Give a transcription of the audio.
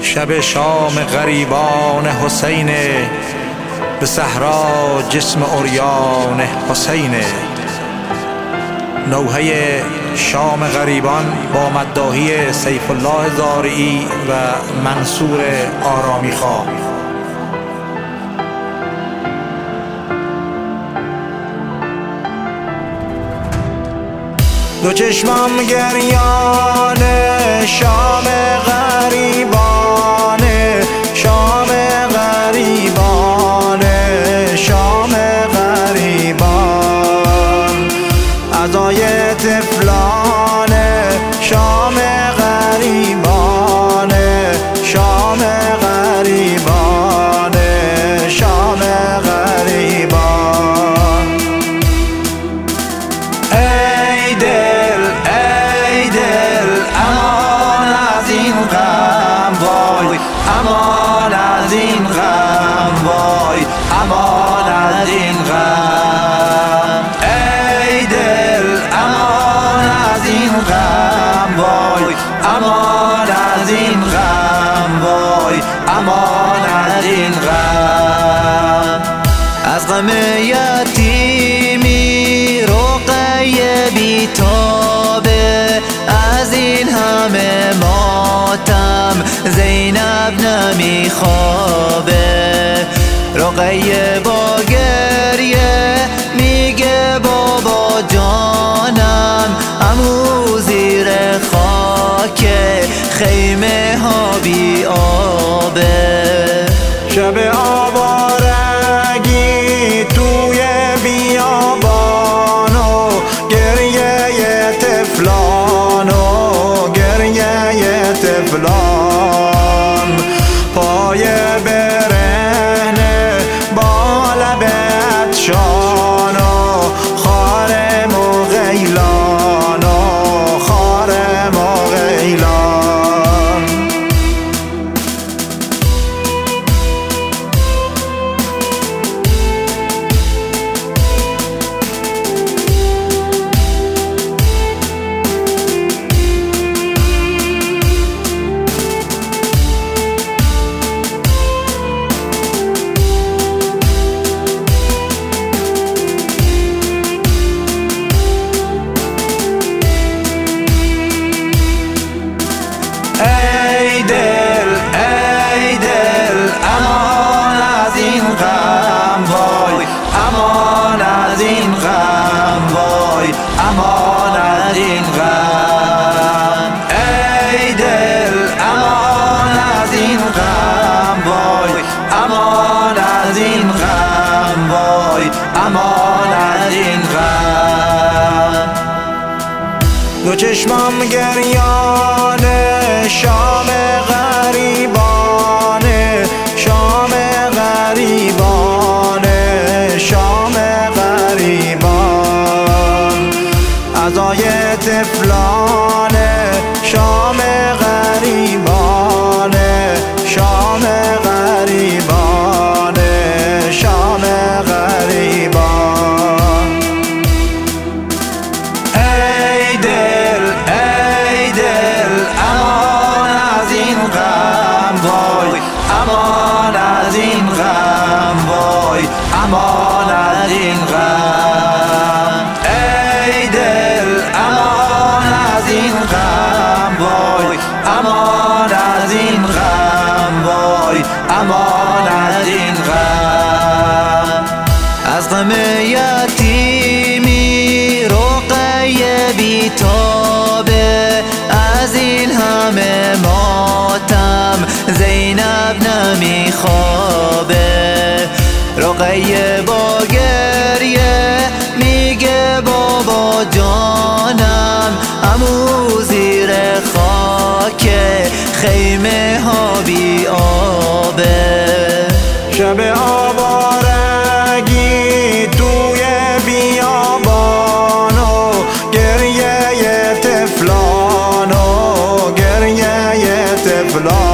شب شام غریبان حسین، به صحرا جسم عریان حسین. نوحه شام غریبان با مداحی سیف الله زارعی و منصور آرامیخواه. دو چشمم گریان شام غریبان، شام غریبان، شام غریبان. عزای طفلان شام غریبان، شام غریبان، شام غریبان. ای دل ای دل امان از این غم وای، امان از این غم وای، امان از این غم. ای دل امان از این غم وای، امان از این غم وای، امان از این غم. از غم یتیمی رقیه بیتابه، از این همه ماتم زینب نمیخوابه. رقیه با گریه میگه بابا جانم، عمو زیر خاک خیمه ها بی آبه. شب آوارگی توی بیابان و گریه طفلان و گریه طفلان. پای برهنه با لبت شان و خارم و غیلان و خارم و غیلان. ای دل ای دل امان از این غم وای، امان از این غم وای، امان از این غم. ای دل امان از این غم وای، امان از این غم وای، امان از این غم. دو چشمم گریان شام غریبان، شام غریبان، شام غریبان. عزای طفلان شام غریبان، شام غریبان، شام غریبان. ای دل ای دل امان از این غم وای، امان از این غم وای، امان از این غم. ای دل امان از این غم وای، امان از این غم وای، امان از این غم. از غم یتیمی رقیه بیتابه، از این همه ماتم زینب نمیخوابه. رقیه با گریه میگه بابا جانم، عمو زیر خاک خیمه ها بی آبه. شب آوارگی توی بیابان و گریه طفلان و گریه طفلان.